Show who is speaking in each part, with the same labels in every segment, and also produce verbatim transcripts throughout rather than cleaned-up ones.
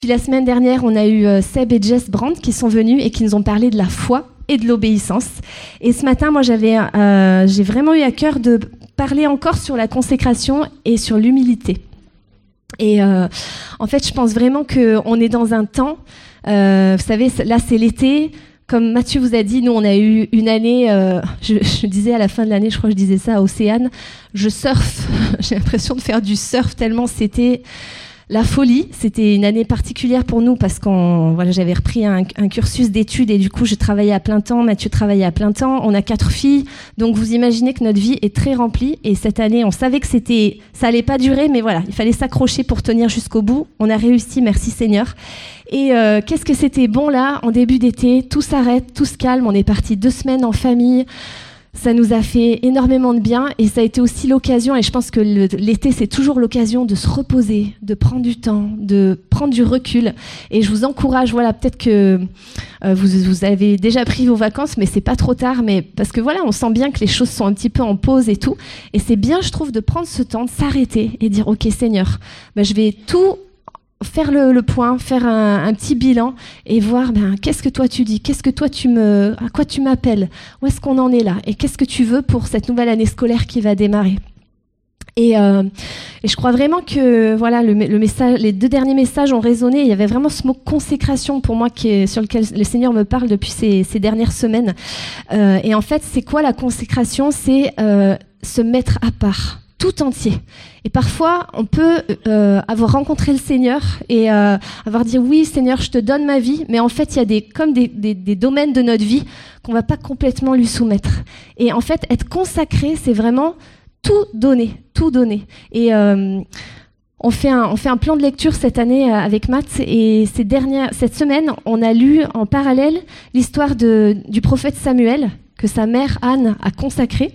Speaker 1: Puis la semaine dernière, on a eu euh, Seb et Jess Brandt qui sont venus et qui nous ont parlé de la foi et de l'obéissance. Et ce matin, moi, j'avais, euh, j'ai vraiment eu à cœur de parler encore sur la consécration et sur l'humilité. Et euh, en fait, je pense vraiment qu'on est dans un temps, euh, vous savez, là, c'est l'été. Comme Mathieu vous a dit, nous, on a eu une année, euh, je, je disais à la fin de l'année, je crois que je disais ça à Océane, je surfe, j'ai l'impression de faire du surf tellement c'était la folie. C'était une année particulière pour nous parce qu'on, voilà, j'avais repris un, un cursus d'études et du coup, je travaillais à plein temps, Mathieu travaillait à plein temps, on a quatre filles, donc vous imaginez que notre vie est très remplie et cette année, on savait que c'était, ça allait pas durer, mais voilà, il fallait s'accrocher pour tenir jusqu'au bout. On a réussi, merci Seigneur. Et euh, qu'est-ce que c'était bon là, en début d'été, tout s'arrête, tout se calme, on est parti deux semaines en famille, ça nous a fait énormément de bien et ça a été aussi l'occasion, et je pense que le, l'été c'est toujours l'occasion de se reposer, de prendre du temps, de prendre du recul, et je vous encourage, voilà, peut-être que euh, vous, vous avez déjà pris vos vacances, mais c'est pas trop tard, mais parce que voilà, on sent bien que les choses sont un petit peu en pause et tout, et c'est bien, je trouve, de prendre ce temps, de s'arrêter et dire, ok Seigneur, ben, je vais tout faire le, le point, faire un, un petit bilan et voir ben, qu'est-ce que toi tu dis, qu'est-ce que toi tu me, à quoi tu m'appelles, où est-ce qu'on en est là et qu'est-ce que tu veux pour cette nouvelle année scolaire qui va démarrer. Et, euh, et je crois vraiment que voilà, le, le message, les deux derniers messages ont résonné. Il y avait vraiment ce mot consécration pour moi qui est, sur lequel le Seigneur me parle depuis ces, ces dernières semaines. Euh, et en fait, c'est quoi la consécration ? C'est euh, se mettre à part. Tout entier. Et parfois, on peut euh, avoir rencontré le Seigneur et euh, avoir dit oui, Seigneur, je te donne ma vie, mais en fait, il y a des, comme des, des, des domaines de notre vie qu'on va pas complètement lui soumettre. Et en fait, être consacré, c'est vraiment tout donner, tout donner. Et euh, on fait un, on fait un plan de lecture cette année avec Matt, et ces dernières, cette semaine, on a lu en parallèle l'histoire de, du prophète Samuel que sa mère Anne a consacré.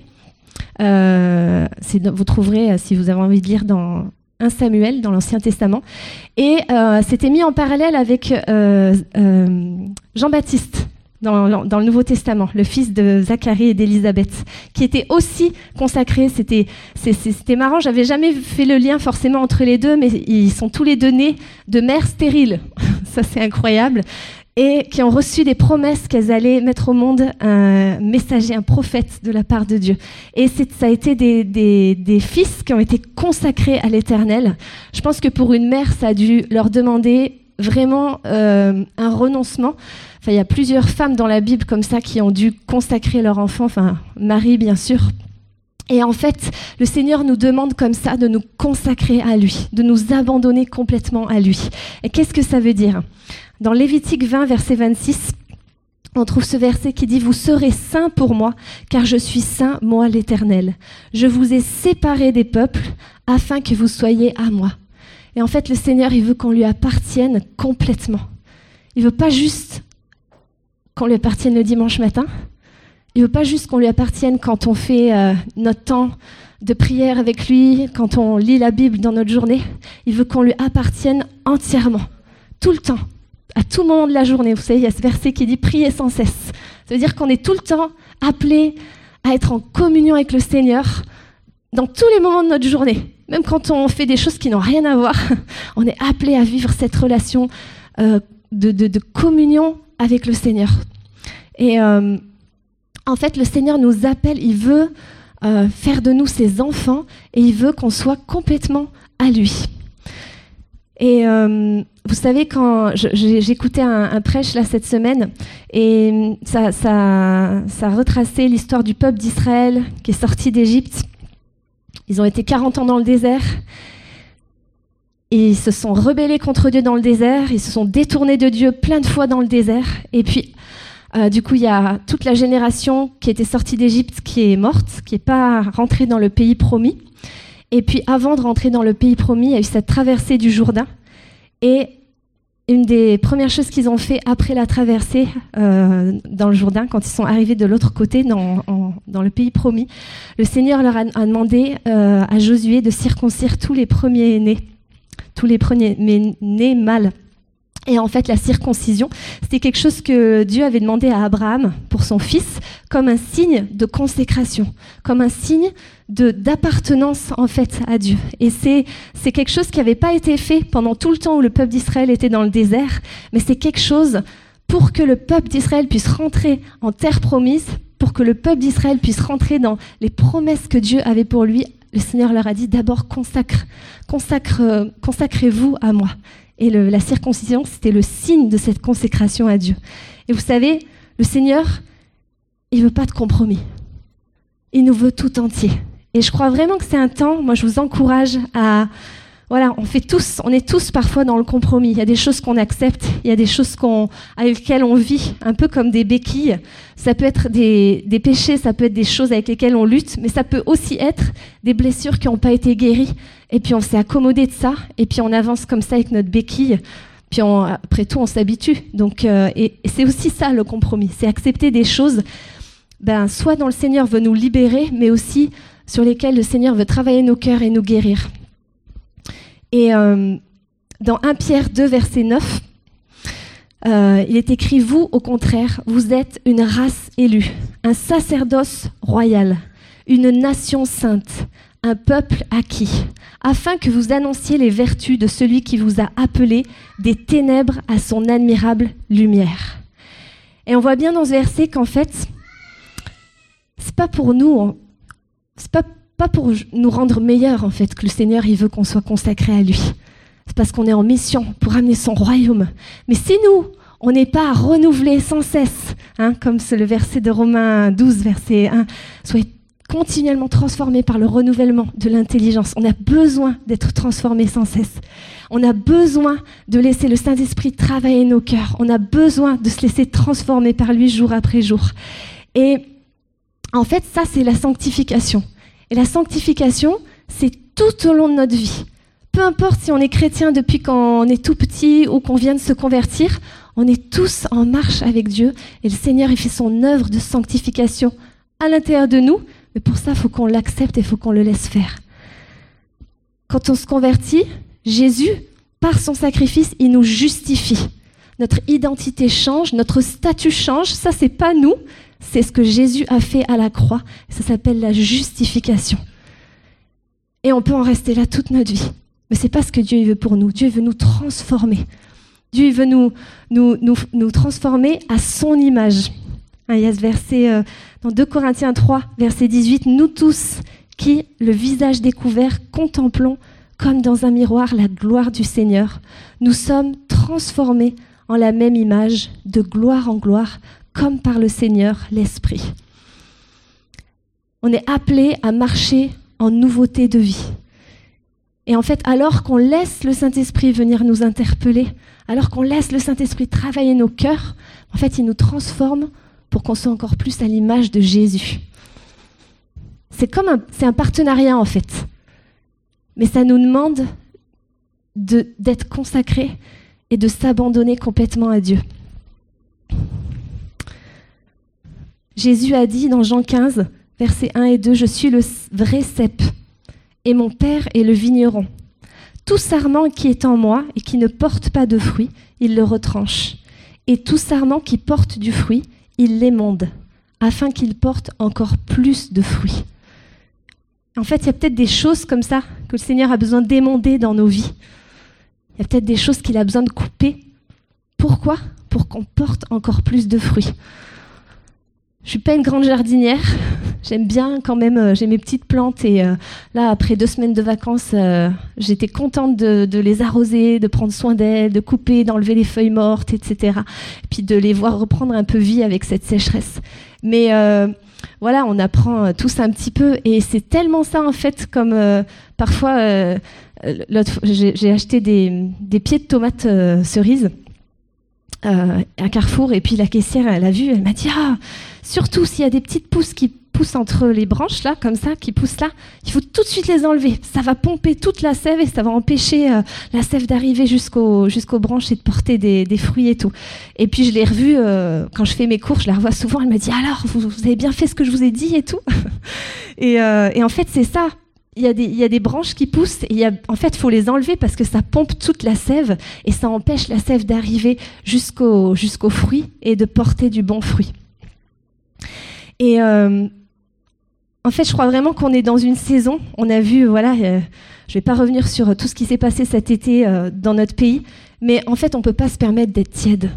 Speaker 1: Euh, c'est, vous trouverez, euh, si vous avez envie de lire, dans un Samuel, dans l'Ancien Testament. Et euh, c'était mis en parallèle avec euh, euh, Jean-Baptiste, dans, dans le Nouveau Testament, le fils de Zacharie et d'Élisabeth, qui était aussi consacré. C'était, c'est, c'est, c'était marrant, j'avais jamais fait le lien forcément entre les deux, mais ils sont tous les deux nés de mères stériles. Ça, c'est incroyable. Et qui ont reçu des promesses qu'elles allaient mettre au monde un messager, un prophète de la part de Dieu. Et c'est, ça a été des, des, des fils qui ont été consacrés à l'Éternel. Je pense que pour une mère, ça a dû leur demander vraiment euh, un renoncement. Enfin, il y a plusieurs femmes dans la Bible comme ça qui ont dû consacrer leur enfant, enfin Marie bien sûr. Et en fait, le Seigneur nous demande comme ça de nous consacrer à lui, de nous abandonner complètement à lui. Et qu'est-ce que ça veut dire ? Dans Lévitique vingt, verset vingt-six, on trouve ce verset qui dit « Vous serez saints pour moi, car je suis saint, moi l'Éternel. Je vous ai séparés des peuples, afin que vous soyez à moi. » Et en fait, le Seigneur, il veut qu'on lui appartienne complètement. Il veut pas juste qu'on lui appartienne le dimanche matin. Il veut pas juste qu'on lui appartienne quand on fait euh, notre temps de prière avec lui, quand on lit la Bible dans notre journée. Il veut qu'on lui appartienne entièrement, tout le temps. À tout moment de la journée, vous savez, il y a ce verset qui dit « priez sans cesse ». Ça veut dire qu'on est tout le temps appelé à être en communion avec le Seigneur dans tous les moments de notre journée. Même quand on fait des choses qui n'ont rien à voir, on est appelé à vivre cette relation euh, de, de, de communion avec le Seigneur. Et euh, en fait, le Seigneur nous appelle, il veut euh, faire de nous ses enfants et il veut qu'on soit complètement à lui. Et euh, vous savez, quand je, j'ai, j'écoutais un, un prêche là cette semaine, et ça, ça, ça retraçait l'histoire du peuple d'Israël qui est sorti d'Égypte. Ils ont été quarante ans dans le désert, et ils se sont rebellés contre Dieu dans le désert, ils se sont détournés de Dieu plein de fois dans le désert, et puis euh, du coup il y a toute la génération qui était sortie d'Égypte qui est morte, qui n'est pas rentrée dans le pays promis. Et puis, avant de rentrer dans le pays promis, il y a eu cette traversée du Jourdain. Et une des premières choses qu'ils ont fait après la traversée euh, dans le Jourdain, quand ils sont arrivés de l'autre côté, dans, en, dans le pays promis, le Seigneur leur a, a demandé euh, à Josué de circoncire tous les premiers-nés, tous les premiers-nés mâles Et en fait, la circoncision, c'était quelque chose que Dieu avait demandé à Abraham pour son fils, comme un signe de consécration, comme un signe de, d'appartenance en fait à Dieu. Et c'est, c'est quelque chose qui n'avait pas été fait pendant tout le temps où le peuple d'Israël était dans le désert, mais c'est quelque chose pour que le peuple d'Israël puisse rentrer en terre promise, pour que le peuple d'Israël puisse rentrer dans les promesses que Dieu avait pour lui. Le Seigneur leur a dit d'abord consacre, consacre, euh, consacrez-vous à moi. Et le, la circoncision, c'était le signe de cette consécration à Dieu. Et vous savez, le Seigneur, il ne veut pas de compromis. Il nous veut tout entier. Et je crois vraiment que c'est un temps, moi je vous encourage à... Voilà, on fait tous, on est tous parfois dans le compromis. Il y a des choses qu'on accepte, il y a des choses qu'on, avec lesquelles on vit, un peu comme des béquilles. Ça peut être des, des péchés, ça peut être des choses avec lesquelles on lutte, mais ça peut aussi être des blessures qui n'ont pas été guéries. Et puis on s'est accommodé de ça, et puis on avance comme ça avec notre béquille. Puis on, après tout, on s'habitue. Donc, euh, et, et c'est aussi ça le compromis, c'est accepter des choses, ben, soit dont le Seigneur veut nous libérer, mais aussi sur lesquelles le Seigneur veut travailler nos cœurs et nous guérir. Et euh, dans premier Pierre deux, verset neuf, euh, il est écrit « Vous, au contraire, vous êtes une race élue, un sacerdoce royal, une nation sainte, un peuple acquis, afin que vous annonciez les vertus de celui qui vous a appelé des ténèbres à son admirable lumière. » Et on voit bien dans ce verset qu'en fait, c'est pas pour nous, c'est pas pas pour nous rendre meilleurs, en fait, que le Seigneur, il veut qu'on soit consacré à lui. C'est parce qu'on est en mission pour amener son royaume. Mais si nous, on n'est pas à renouveler sans cesse, hein, comme c'est le verset de Romains douze, verset un, soyez continuellement transformés par le renouvellement de l'intelligence. On a besoin d'être transformés sans cesse. On a besoin de laisser le Saint-Esprit travailler nos cœurs. On a besoin de se laisser transformer par lui jour après jour. Et en fait, ça, c'est la sanctification. Et la sanctification, c'est tout au long de notre vie. Peu importe si on est chrétien depuis qu'on est tout petit ou qu'on vient de se convertir, on est tous en marche avec Dieu. Et le Seigneur, il fait son œuvre de sanctification à l'intérieur de nous. Mais pour ça, il faut qu'on l'accepte et il faut qu'on le laisse faire. Quand on se convertit, Jésus, par son sacrifice, il nous justifie. Notre identité change, notre statut change. Ça, c'est pas nous. C'est ce que Jésus a fait à la croix. Ça s'appelle la justification. Et on peut en rester là toute notre vie. Mais ce n'est pas ce que Dieu veut pour nous. Dieu veut nous transformer. Dieu veut nous, nous, nous, nous transformer à son image. Hein, il y a ce verset euh, dans deux Corinthiens trois, verset dix-huit. « Nous tous qui, le visage découvert, contemplons comme dans un miroir la gloire du Seigneur, nous sommes transformés en la même image, de gloire en gloire, comme par le Seigneur, l'Esprit. » On est appelé à marcher en nouveauté de vie. Et en fait, alors qu'on laisse le Saint-Esprit venir nous interpeller, alors qu'on laisse le Saint-Esprit travailler nos cœurs, en fait, il nous transforme pour qu'on soit encore plus à l'image de Jésus. C'est comme un, c'est un partenariat, en fait. Mais ça nous demande de, d'être consacrés et de s'abandonner complètement à Dieu. Jésus a dit dans Jean quinze, versets un et deux, « Je suis le vrai cep, et mon Père est le vigneron. Tout sarment qui est en moi et qui ne porte pas de fruit, il le retranche. Et tout sarment qui porte du fruit, il l'émonde, afin qu'il porte encore plus de fruits. » En fait, il y a peut-être des choses comme ça que le Seigneur a besoin d'émonder dans nos vies. Il y a peut-être des choses qu'il a besoin de couper. Pourquoi ? Pour qu'on porte encore plus de fruits. Je ne suis pas une grande jardinière. J'aime bien quand même, euh, j'ai mes petites plantes et euh, là, après deux semaines de vacances, euh, j'étais contente de, de les arroser, de prendre soin d'elles, de couper, d'enlever les feuilles mortes, et cetera. Et puis de les voir reprendre un peu vie avec cette sécheresse. Mais euh, voilà, on apprend tous un petit peu et c'est tellement ça en fait, comme euh, parfois, euh, l'autre, j'ai, j'ai acheté des, des pieds de tomates euh, cerises euh, à Carrefour et puis la caissière, elle a vu, elle m'a dit « Ah, surtout s'il y a des petites pousses qui poussent entre les branches là, comme ça, qui poussent là, il faut tout de suite les enlever. Ça va pomper toute la sève et ça va empêcher euh, la sève d'arriver jusqu'au, jusqu'aux branches et de porter des, des fruits et tout. » Et puis je l'ai revue, euh, quand je fais mes cours, je la revois souvent, elle me dit « Alors, vous, vous avez bien fait ce que je vous ai dit et tout ?» et, euh, et en fait, c'est ça. il y a des, il y a des branches qui poussent, et il y a, en fait, il faut les enlever parce que ça pompe toute la sève, et ça empêche la sève d'arriver jusqu'au, jusqu'au fruit et de porter du bon fruit. Et euh, en fait, je crois vraiment qu'on est dans une saison, on a vu, voilà, euh, je ne vais pas revenir sur tout ce qui s'est passé cet été euh, dans notre pays, mais en fait, on ne peut pas se permettre d'être tiède.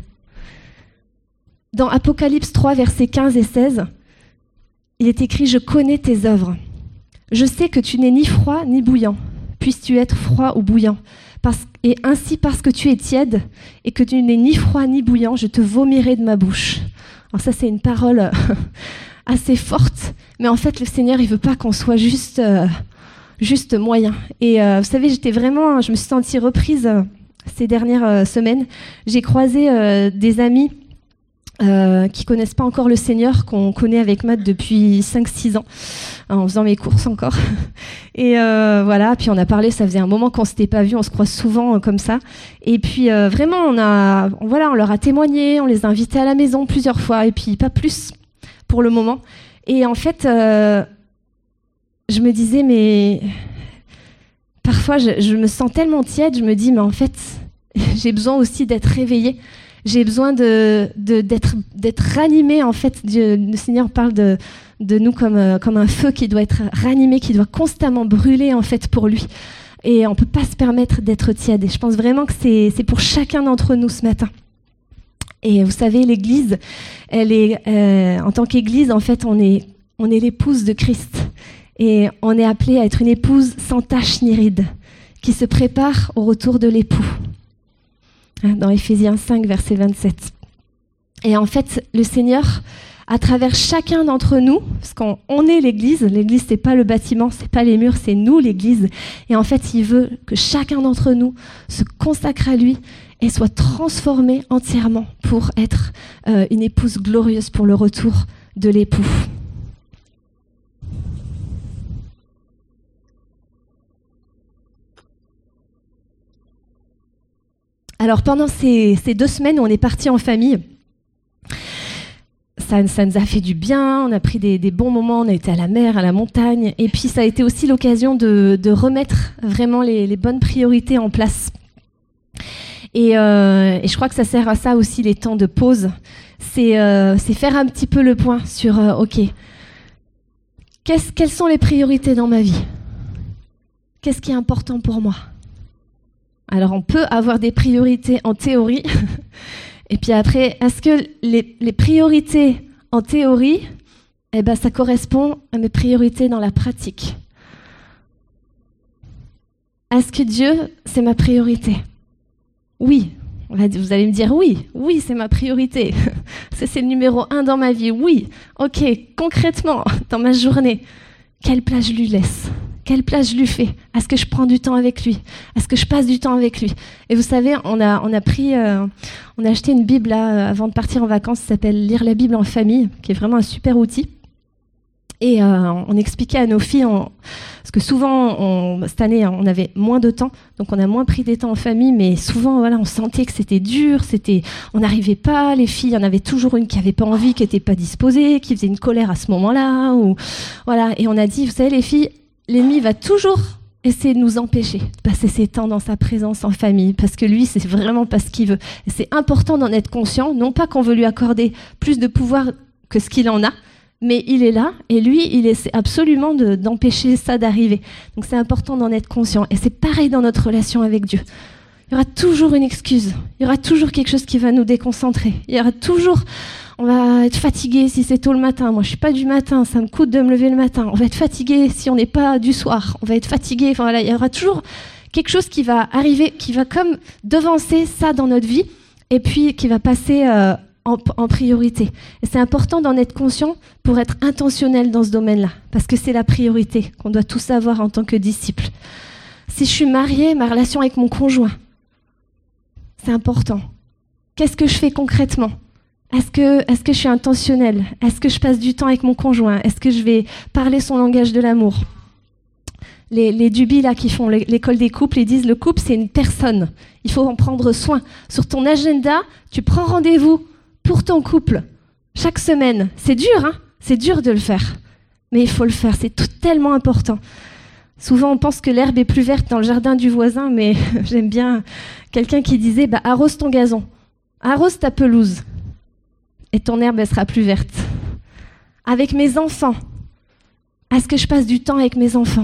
Speaker 1: Dans Apocalypse trois, versets quinze et seize, il est écrit « Je connais tes œuvres. Je sais que tu n'es ni froid ni bouillant. Puisses-tu être froid ou bouillant. Parce, et ainsi, parce que tu es tiède et que tu n'es ni froid ni bouillant, je te vomirai de ma bouche. » Alors ça, c'est une parole assez forte, mais en fait, le Seigneur, il veut pas qu'on soit juste, euh, juste moyen. Et euh, vous savez, j'étais vraiment, je me suis sentie reprise euh, ces dernières euh, semaines. J'ai croisé euh, des amis Euh, qui connaissent pas encore le Seigneur, qu'on connaît avec Matt depuis cinq six ans, en faisant mes courses encore. Et euh, voilà, puis on a parlé, ça faisait un moment qu'on s'était pas vu, on se croise souvent euh, comme ça. Et puis euh, vraiment, on a, on, voilà, on leur a témoigné, on les a invités à la maison plusieurs fois, et puis pas plus pour le moment. Et en fait, euh, je me disais, mais parfois, je, je me sens tellement tiède, je me dis, mais en fait, j'ai besoin aussi d'être réveillée. J'ai besoin de, de, d'être, d'être ranimé, en fait. Dieu, le Seigneur parle de, de nous comme, euh, comme un feu qui doit être ranimé, qui doit constamment brûler, en fait, pour lui. Et on ne peut pas se permettre d'être tiède. Et je pense vraiment que c'est, c'est pour chacun d'entre nous ce matin. Et vous savez, l'Église, elle est, euh, en tant qu'Église, en fait, on est, on est l'épouse de Christ. Et on est appelé à être une épouse sans tache ni ride, qui se prépare au retour de l'époux. Dans Éphésiens cinq, verset vingt-sept. Et en fait, le Seigneur, à travers chacun d'entre nous, parce qu'on on est l'Église, l'Église, c'est pas le bâtiment, c'est pas les murs, c'est nous, l'Église. Et en fait, il veut que chacun d'entre nous se consacre à lui et soit transformé entièrement pour être euh, une épouse glorieuse pour le retour de l'époux. Alors pendant ces, ces deux semaines où on est partis en famille, ça, ça nous a fait du bien, on a pris des, des bons moments, on a été à la mer, à la montagne, et puis ça a été aussi l'occasion de, de remettre vraiment les, les bonnes priorités en place. Et, euh, et je crois que ça sert à ça aussi les temps de pause, c'est, euh, c'est faire un petit peu le point sur, euh, ok, qu'est-ce, quelles sont les priorités dans ma vie ? Qu'est-ce qui est important pour moi ? Alors, on peut avoir des priorités en théorie. Et puis après, est-ce que les, les priorités en théorie, eh ben, ça correspond à mes priorités dans la pratique ? Est-ce que Dieu, c'est ma priorité ? Oui. Vous allez me dire oui. Oui, c'est ma priorité. Ça, c'est le numéro un dans ma vie. Oui. OK. Concrètement, dans ma journée, quelle place je lui laisse ? Quelle place je lui fais ? Est-ce que je prends du temps avec lui ? Est-ce que je passe du temps avec lui ? Et vous savez, on a, on a pris, euh, on a acheté une Bible là, avant de partir en vacances, ça s'appelle Lire la Bible en famille, qui est vraiment un super outil. Et euh, on expliquait à nos filles, on, parce que souvent, on, cette année, on avait moins de temps, donc on a moins pris des temps en famille, mais souvent, voilà, on sentait que c'était dur, c'était, on n'arrivait pas, les filles, il y en avait toujours une qui n'avait pas envie, qui n'était pas disposée, qui faisait une colère à ce moment-là, ou, voilà. Et on a dit, vous savez, les filles, l'ennemi va toujours essayer de nous empêcher de passer ces temps dans sa présence en famille, parce que lui, c'est vraiment pas ce qu'il veut. Et c'est important d'en être conscient, non pas qu'on veut lui accorder plus de pouvoir que ce qu'il en a, mais il est là, et lui, il essaie absolument de, d'empêcher ça d'arriver. Donc c'est important d'en être conscient. Et c'est pareil dans notre relation avec Dieu. Il y aura toujours une excuse, il y aura toujours quelque chose qui va nous déconcentrer, il y aura toujours... On va être fatigué si c'est tôt le matin. Moi, je suis pas du matin, ça me coûte de me lever le matin. On va être fatigué si on n'est pas du soir. On va être fatigué. Enfin voilà, il y aura toujours quelque chose qui va arriver, qui va comme devancer ça dans notre vie, et puis qui va passer euh, en, en priorité. Et c'est important d'en être conscient pour être intentionnel dans ce domaine-là, parce que c'est la priorité qu'on doit tous avoir en tant que disciples. Si je suis mariée, ma relation avec mon conjoint, c'est important. Qu'est-ce que je fais concrètement ? Est-ce que, est-ce que je suis intentionnelle ? Est-ce que je passe du temps avec mon conjoint ? Est-ce que je vais parler son langage de l'amour ? Les, les dubis là, qui font l'école des couples, ils disent le couple, c'est une personne. Il faut en prendre soin. Sur ton agenda, tu prends rendez-vous pour ton couple chaque semaine. C'est dur, hein ? C'est dur de le faire. Mais il faut le faire, c'est tout, tellement important. Souvent, on pense que l'herbe est plus verte dans le jardin du voisin, mais j'aime bien quelqu'un qui disait bah, « arrose ton gazon, arrose ta pelouse, et ton herbe, elle sera plus verte. » Avec mes enfants, est-ce que je passe du temps avec mes enfants?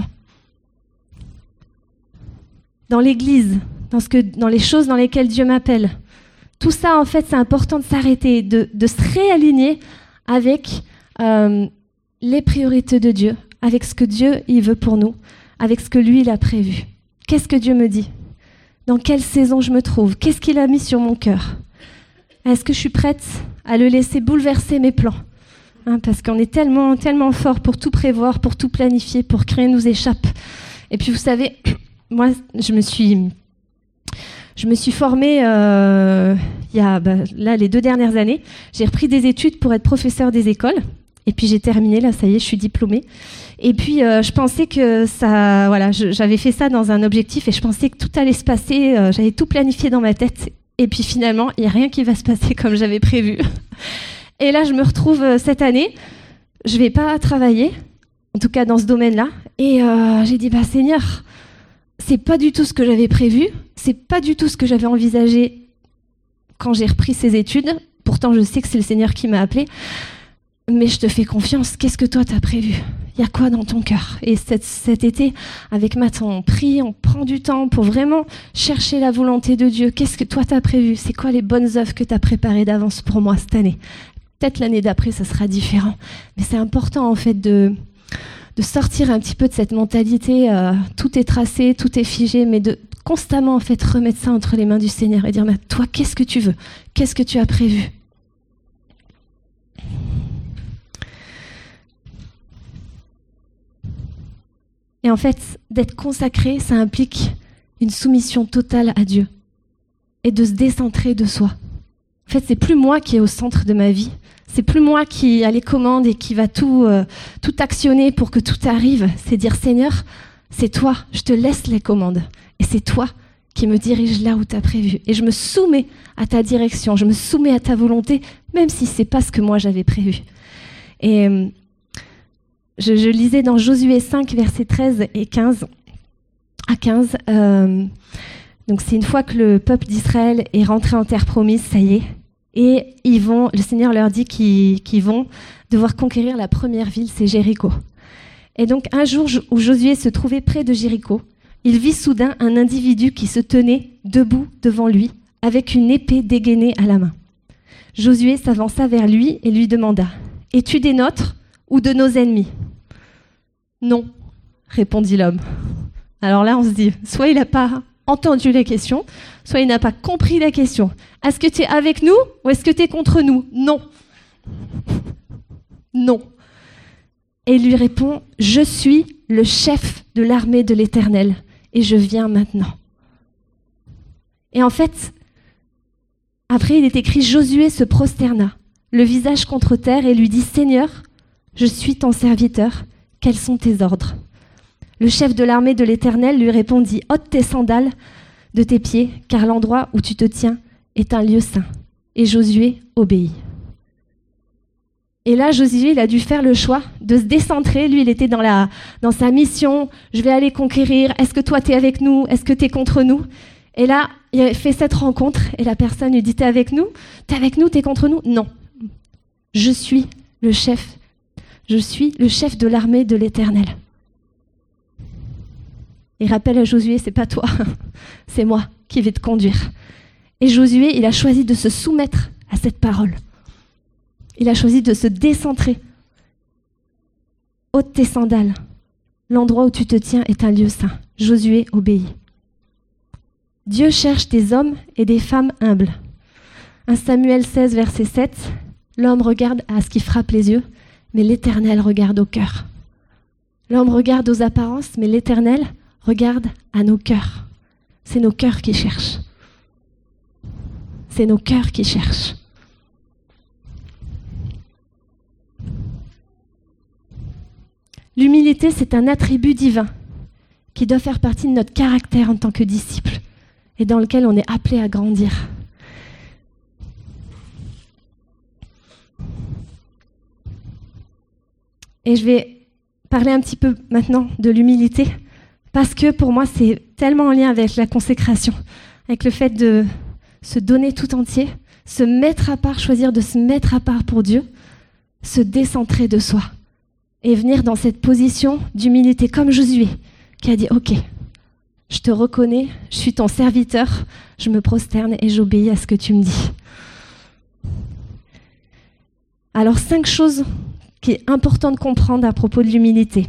Speaker 1: Dans l'église, dans, ce que, dans les choses dans lesquelles Dieu m'appelle. Tout ça, en fait, c'est important de s'arrêter, de, de se réaligner avec euh, les priorités de Dieu, avec ce que Dieu il veut pour nous, avec ce que lui il a prévu. Qu'est-ce que Dieu me dit? Dans quelle saison je me trouve? Qu'est-ce qu'il a mis sur mon cœur? Est-ce que je suis prête à le laisser bouleverser mes plans? Hein, parce qu'on est tellement, tellement fort pour tout prévoir, pour tout planifier, pour que rien nous échappe. Et puis vous savez, moi je me suis, je me suis formée euh, il y a bah, là les deux dernières années. J'ai repris des études pour être professeure des écoles. Et puis j'ai terminé, là, ça y est, je suis diplômée. Et puis euh, je pensais que ça, voilà, je, j'avais fait ça dans un objectif et je pensais que tout allait se passer, euh, j'avais tout planifié dans ma tête. Et puis finalement, il n'y a rien qui va se passer comme j'avais prévu. Et là, je me retrouve euh, cette année, je ne vais pas travailler, en tout cas dans ce domaine-là. Et euh, j'ai dit, bah Seigneur, c'est pas du tout ce que j'avais prévu, c'est pas du tout ce que j'avais envisagé quand j'ai repris ces études. Pourtant, je sais que c'est le Seigneur qui m'a appelée. Mais je te fais confiance, qu'est-ce que toi t'as prévu? Il y a quoi dans ton cœur? Et cet, cet été, avec Matt, on prie, on prend du temps pour vraiment chercher la volonté de Dieu. Qu'est-ce que toi t'as prévu? C'est quoi les bonnes œuvres que t'as préparées d'avance pour moi cette année? Peut-être l'année d'après, ça sera différent. Mais c'est important en fait de, de sortir un petit peu de cette mentalité, euh, tout est tracé, tout est figé, mais de constamment en fait remettre ça entre les mains du Seigneur et dire, mais toi, qu'est-ce que tu veux? Qu'est-ce que tu as prévu? Et en fait, d'être consacré, ça implique une soumission totale à Dieu et de se décentrer de soi. En fait, c'est plus moi qui est au centre de ma vie, c'est plus moi qui a les commandes et qui va tout, euh, tout actionner pour que tout arrive. C'est dire, Seigneur, c'est toi, je te laisse les commandes et c'est toi qui me dirige là où tu as prévu. Et je me soumets à ta direction, je me soumets à ta volonté, même si c'est pas ce que moi j'avais prévu. Et euh, Je, je lisais dans Josué cinq, versets treize et quinze à quinze. Euh, donc c'est une fois que le peuple d'Israël est rentré en terre promise, ça y est. Et ils vont, le Seigneur leur dit qu'ils, qu'ils vont devoir conquérir la première ville, c'est Jéricho. Et donc un jour où Josué se trouvait près de Jéricho, il vit soudain un individu qui se tenait debout devant lui, avec une épée dégainée à la main. Josué s'avança vers lui et lui demanda « Es-tu des nôtres ou de nos ennemis ?» « Non, répondit l'homme. Alors là, on se dit, soit il n'a pas entendu la question, soit il n'a pas compris la question. Est-ce que tu es avec nous ou est-ce que tu es contre nous? Non. Non. Et il lui répond, je suis le chef de l'armée de l'Éternel et je viens maintenant. Et en fait, après il est écrit, Josué se prosterna, le visage contre terre et lui dit, Seigneur, je suis ton serviteur. Quels sont tes ordres? Le chef de l'armée de l'Éternel lui répondit, ôte tes sandales de tes pieds, car l'endroit où tu te tiens est un lieu saint. Et Josué obéit. Et là, Josué, il a dû faire le choix de se décentrer. Lui, il était dans, la, dans sa mission. Je vais aller conquérir. Est-ce que toi, tu es avec nous? Est-ce que tu es contre nous? Et là, il a fait cette rencontre et la personne lui dit, t'es avec nous? T'es avec nous? T'es contre nous? Non. Je suis le chef. Je suis le chef de l'armée de l'Éternel. Il rappelle à Josué, c'est pas toi, c'est moi qui vais te conduire. Et Josué, il a choisi de se soumettre à cette parole. Il a choisi de se décentrer. Ôte tes sandales. L'endroit où tu te tiens est un lieu saint. Josué obéit. Dieu cherche des hommes et des femmes humbles. un Samuel seize, verset sept, l'homme regarde à ce qui frappe les yeux, mais l'Éternel regarde au cœur. L'homme regarde aux apparences, mais l'Éternel regarde à nos cœurs. C'est nos cœurs qui cherchent. C'est nos cœurs qui cherchent. L'humilité, c'est un attribut divin qui doit faire partie de notre caractère en tant que disciple et dans lequel on est appelé à grandir. Et je vais parler un petit peu maintenant de l'humilité Parce que pour moi, c'est tellement en lien avec la consécration, avec le fait de se donner tout entier, se mettre à part, choisir de se mettre à part pour Dieu, se décentrer de soi et venir dans cette position d'humilité comme Josué qui a dit « Ok, je te reconnais, je suis ton serviteur, je me prosterne et j'obéis à ce que tu me dis. » Alors, cinq choses qui est important de comprendre à propos de l'humilité.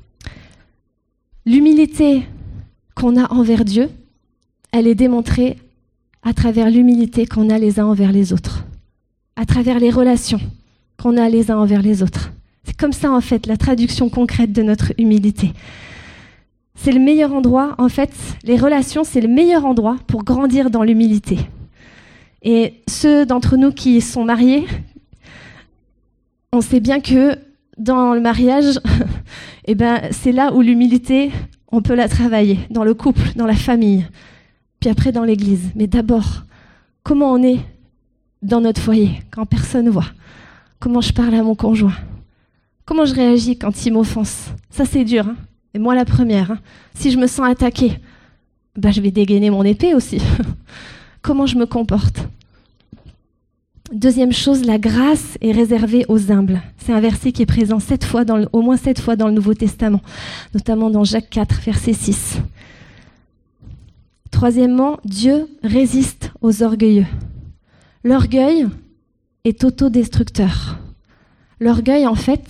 Speaker 1: L'humilité qu'on a envers Dieu, elle est démontrée à travers l'humilité qu'on a les uns envers les autres, à travers les relations qu'on a les uns envers les autres. C'est comme ça, en fait, la traduction concrète de notre humilité. C'est le meilleur endroit, en fait, les relations, c'est le meilleur endroit pour grandir dans l'humilité. Et ceux d'entre nous qui sont mariés, on sait bien que dans le mariage, eh ben, c'est là où l'humilité, on peut la travailler, dans le couple, dans la famille, puis après dans l'église. Mais d'abord, comment on est dans notre foyer, quand personne ne voit? Comment je parle à mon conjoint? Comment je réagis quand il m'offense? Ça, c'est dur, hein. Et moi, la première. Hein. Si je me sens attaquée, ben, je vais dégainer mon épée aussi. Comment je me comporte? Deuxième chose, la grâce est réservée aux humbles. C'est un verset qui est présent sept fois dans le, au moins sept fois dans le Nouveau Testament, notamment dans Jacques quatre, verset six. Troisièmement, Dieu résiste aux orgueilleux. L'orgueil est autodestructeur. L'orgueil, en fait,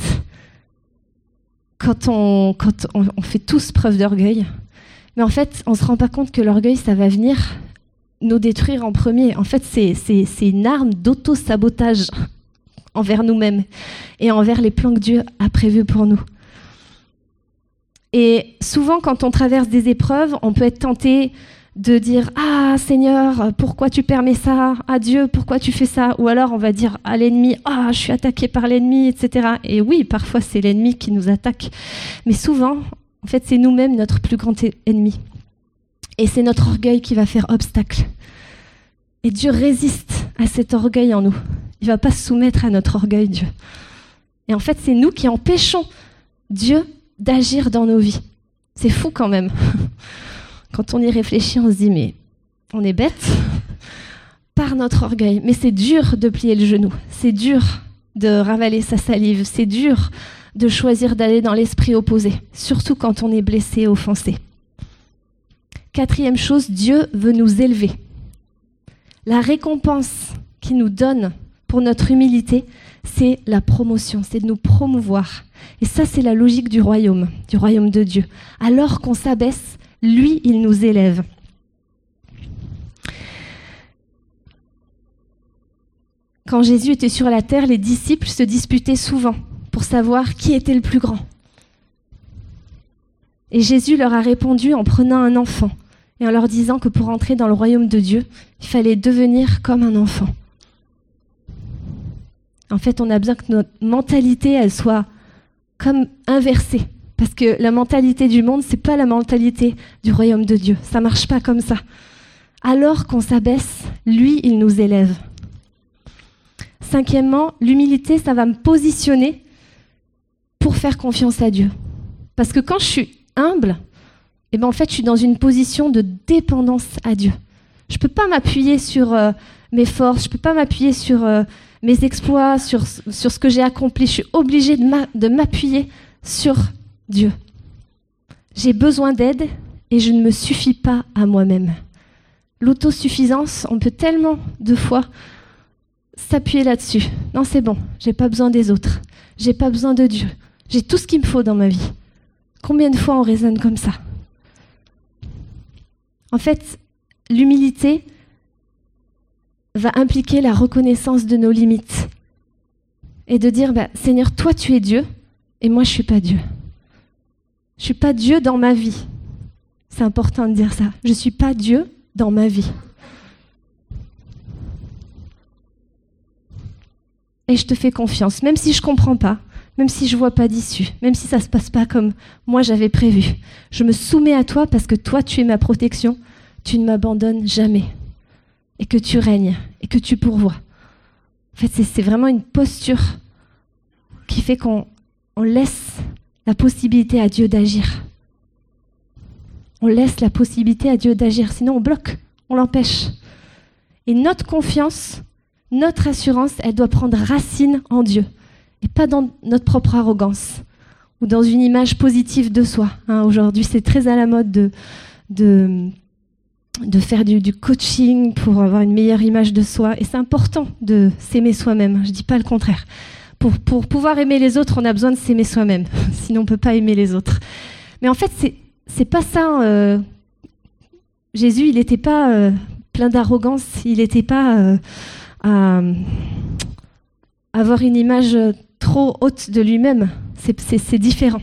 Speaker 1: quand on, quand on, on fait tous preuve d'orgueil, mais en fait, on ne se rend pas compte que l'orgueil, ça va venir nous détruire en premier. En fait, c'est, c'est, c'est une arme d'auto-sabotage envers nous-mêmes et envers les plans que Dieu a prévus pour nous. Et souvent, quand on traverse des épreuves, on peut être tenté de dire « Ah, Seigneur, pourquoi tu permets ça? Ah, Dieu, pourquoi tu fais ça ?» Ou alors, on va dire à l'ennemi « Ah, je suis attaqué par l'ennemi, et cetera » Et oui, parfois, c'est l'ennemi qui nous attaque. Mais souvent, en fait, c'est nous-mêmes notre plus grand ennemi. Et c'est notre orgueil qui va faire obstacle. Et Dieu résiste à cet orgueil en nous. Il ne va pas se soumettre à notre orgueil, Dieu. Et en fait, c'est nous qui empêchons Dieu d'agir dans nos vies. C'est fou quand même. Quand on y réfléchit, on se dit, mais on est bête par notre orgueil. Mais c'est dur de plier le genou. C'est dur de ravaler sa salive. C'est dur de choisir d'aller dans l'esprit opposé, surtout quand on est blessé, offensé. Quatrième chose, Dieu veut nous élever. La récompense qu'il nous donne pour notre humilité, c'est la promotion, c'est de nous promouvoir. Et ça, c'est la logique du royaume, du royaume de Dieu. Alors qu'on s'abaisse, lui, il nous élève. Quand Jésus était sur la terre, les disciples se disputaient souvent pour savoir qui était le plus grand. Et Jésus leur a répondu en prenant un enfant et en leur disant que pour entrer dans le royaume de Dieu, il fallait devenir comme un enfant. En fait, on a besoin que notre mentalité, elle soit comme inversée. Parce que la mentalité du monde, c'est pas la mentalité du royaume de Dieu. Ça marche pas comme ça. Alors qu'on s'abaisse, lui, il nous élève. Cinquièmement, l'humilité, ça va me positionner pour faire confiance à Dieu. Parce que quand je suis humble, eh ben en fait, je suis dans une position de dépendance à Dieu. Je peux pas m'appuyer sur euh, mes forces, je peux pas m'appuyer sur euh, mes exploits, sur, sur ce que j'ai accompli. Je suis obligée de, m'a- de m'appuyer sur Dieu. J'ai besoin d'aide et je ne me suffis pas à moi-même. L'autosuffisance, on peut tellement de fois s'appuyer là-dessus. Non, c'est bon, j'ai pas besoin des autres. J'ai pas besoin de Dieu. J'ai tout ce qu'il me faut dans ma vie. Combien de fois on raisonne comme ça? En fait, l'humilité va impliquer la reconnaissance de nos limites et de dire, bah, Seigneur, toi tu es Dieu et moi je suis pas Dieu. Je suis pas Dieu dans ma vie. C'est important de dire ça. Je suis pas Dieu dans ma vie. Et je te fais confiance, même si je comprends pas, même si je vois pas d'issue, même si ça se passe pas comme moi j'avais prévu. Je me soumets à toi parce que toi tu es ma protection, tu ne m'abandonnes jamais. Et que tu règnes, et que tu pourvois. En fait, c'est, c'est vraiment une posture qui fait qu'on on laisse la possibilité à Dieu d'agir. On laisse la possibilité à Dieu d'agir, sinon on bloque, on l'empêche. Et notre confiance, notre assurance, elle doit prendre racine en Dieu et pas dans notre propre arrogance ou dans une image positive de soi. Hein, aujourd'hui, c'est très à la mode de, de, de faire du, du coaching pour avoir une meilleure image de soi. Et c'est important de s'aimer soi-même, je ne dis pas le contraire. Pour, pour pouvoir aimer les autres, on a besoin de s'aimer soi-même, sinon on ne peut pas aimer les autres. Mais en fait, c'est, c'est pas ça. Euh, Jésus, il n'était pas euh, plein d'arrogance, il n'était pas euh, à avoir une image trop haute de lui-même. C'est, c'est, c'est différent.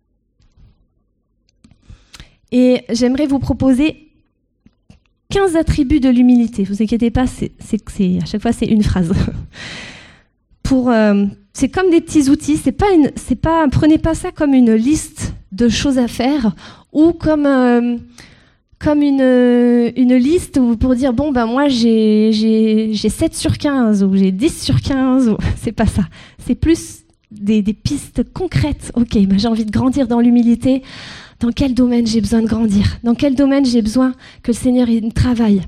Speaker 1: Et j'aimerais vous proposer quinze attributs de l'humilité. Vous inquiétez pas, c'est, c'est, c'est, à chaque fois, c'est une phrase. Pour, euh, c'est comme des petits outils. C'est pas une, c'est pas, prenez pas ça comme une liste de choses à faire ou comme, euh, comme une, une liste où pour dire bon, ben moi, j'ai, j'ai, j'ai sept sur quinze ou j'ai dix sur quinze. Ou... C'est pas ça. C'est plus des, des pistes concrètes. Ok, ben j'ai envie de grandir dans l'humilité. Dans quel domaine j'ai besoin de grandir? Dans quel domaine j'ai besoin que le Seigneur il travaille?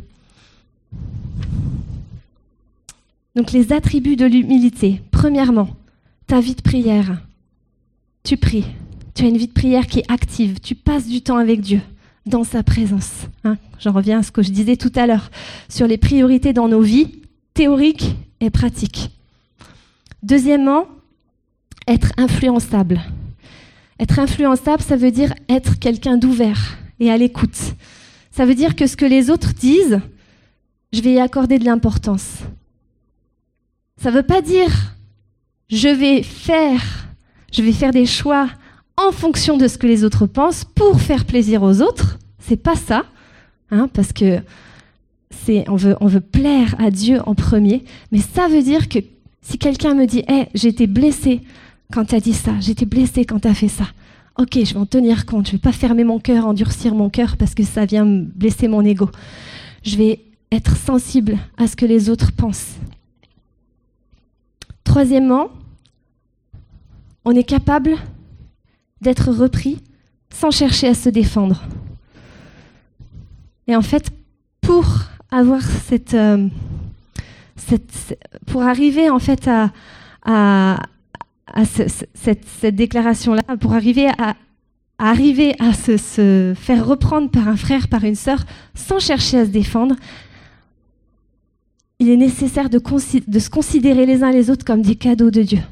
Speaker 1: Donc les attributs de l'humilité. Premièrement, ta vie de prière. Tu pries. Tu as une vie de prière qui est active. Tu passes du temps avec Dieu, dans sa présence. Hein, j'en reviens à ce que je disais tout à l'heure sur les priorités dans nos vies, théoriques et pratiques. Deuxièmement, être influençable. Être influençable, ça veut dire être quelqu'un d'ouvert et à l'écoute. Ça veut dire que ce que les autres disent, je vais y accorder de l'importance. Ça ne veut pas dire je vais faire, je vais faire des choix en fonction de ce que les autres pensent pour faire plaisir aux autres. C'est pas ça, hein, parce que c'est, on veut, on veut plaire à Dieu en premier. Mais ça veut dire que si quelqu'un me dit hey, « j'ai été blessé quand tu as dit ça, j'ai été blessé quand tu as fait ça », ok, je vais en tenir compte, je ne vais pas fermer mon cœur, endurcir mon cœur parce que ça vient me blesser mon ego. Je vais être sensible à ce que les autres pensent. Troisièmement, on est capable d'être repris sans chercher à se défendre. Et en fait, pour avoir cette, euh, cette pour arriver en fait à, à, à ce, cette, cette déclaration-là, pour arriver à, à arriver à se, se faire reprendre par un frère, par une sœur, sans chercher à se défendre, il est nécessaire de, consi- de se considérer les uns les autres comme des cadeaux de Dieu.